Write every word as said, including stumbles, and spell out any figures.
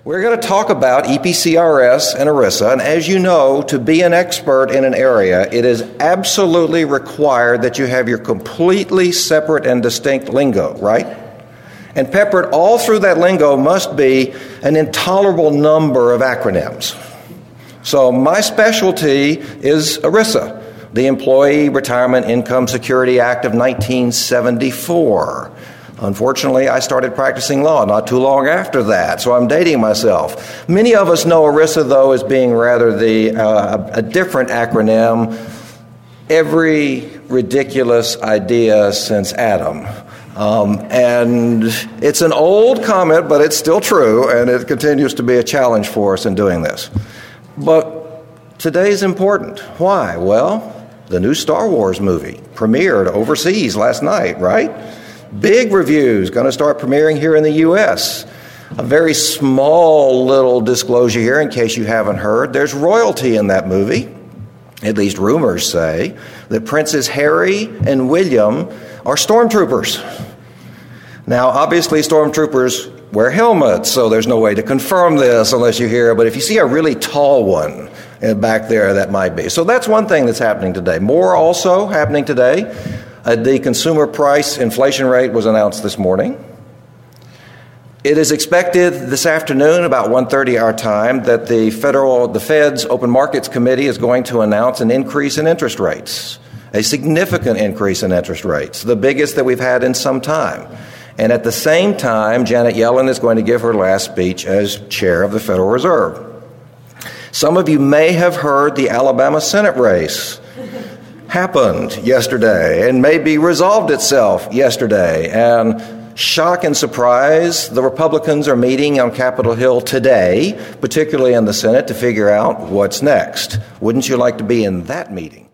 We're going to talk about E P C R S and ERISA, and as you know, to be an expert in an area, it is absolutely required that you have your completely separate and distinct lingo, right? And peppered all through that lingo must be an intolerable number of acronyms. So my specialty is ERISA, the Employee Retirement Income Security Act of nineteen seventy-four. Unfortunately, I started practicing law not too long after that, so I'm dating myself. Many of us know ERISA, though, as being rather the uh, a different acronym. Every ridiculous idea since Adam. Um, and it's an old comment, but it's still true, and it continues to be a challenge for us in doing this. But today's important. Why? Well, the new Star Wars movie premiered overseas last night, right? Big reviews, going to start premiering here in the U S. A very small little disclosure here in case you haven't heard. There's royalty in that movie. At least rumors say that Princes Harry and William are stormtroopers. Now, obviously, stormtroopers wear helmets, so there's no way to confirm this unless you hear. But if you see a really tall one back there, that might be. So that's one thing that's happening today. More also happening today. Uh, the consumer price inflation rate was announced this morning. It is expected this afternoon, about one thirty our time, that the federal, the Fed's Open Markets Committee is going to announce an increase in interest rates, a significant increase in interest rates, the biggest that we've had in some time. And at the same time, Janet Yellen is going to give her last speech as chair of the Federal Reserve. Some of you may have heard the Alabama Senate race happened yesterday and maybe resolved itself yesterday. And shock and surprise, the Republicans are meeting on Capitol Hill today, particularly in the Senate, to figure out what's next. Wouldn't you like to be in that meeting?